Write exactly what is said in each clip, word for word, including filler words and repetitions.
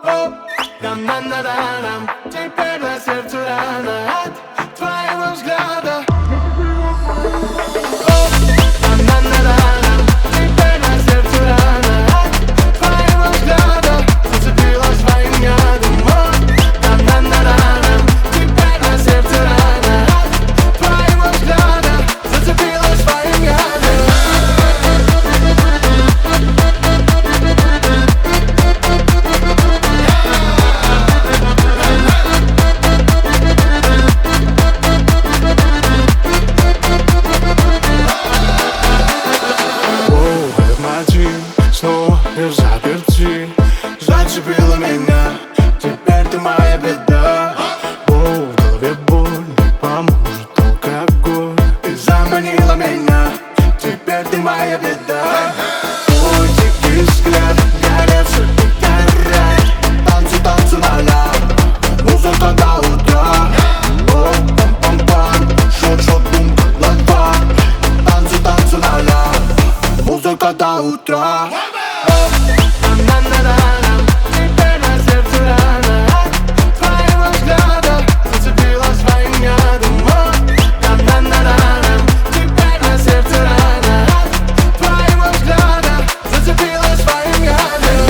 Оп, нам-нам-на-да-нам. Теперь на сердце рана от твоего взгляда. Оп, нам-нам-на-да-нам. Теперь на сердце рана от твоего взгляда. Зацепилась своим ядом. Оп, нам-нам-на-да-нам. Теперь на сердце рана от твоего взгляда. Зацепилась своим ядом. Снова я в заперти. Зацепила меня, теперь ты моя беда. О, в голове боль, не поможет алкоголь. Ты заманила меня, теперь ты моя беда. Твой дикий взгляд, горевший и горят. Танцы, танцы ля-ля, музыка до утра. О, пам-пам-пам, шот-шот, бум, ла-ла. Танцы, танцы ля-ля, музыка до утра. На-на-на-на-на. Теперь на сердце рана от твоего взгляда. Зацепилась своим ядом. На-на-на-на-на. Теперь на сердце рана от твоего взгляда. Зацепилась своим ядом.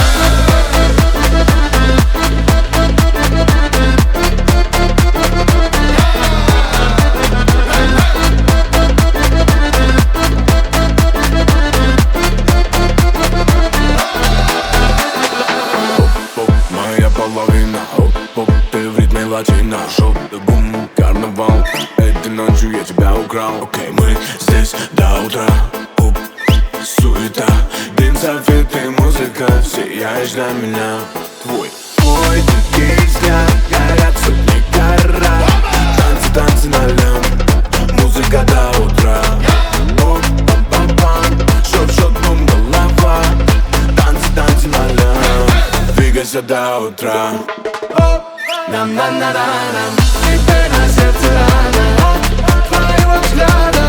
Половина, оп-оп, ты в ритме латино. Шоу-бум, карнавал. Этой ночью я тебя украл. Окей, мы здесь до утра. Оп, суета, дым, софиты, музыка. Сияешь для меня. Твой, твой дикий взгляд, горят сотни карат. Танцы, танцы на лям, музыка до утра. Оп, пам-пам-пам, шот-шот, бум, голова. Танцы, танцы на лям, двигайся до утра. Оп, нам-на-на-на-нам. Теперь на сердце рана от твоего взгляда.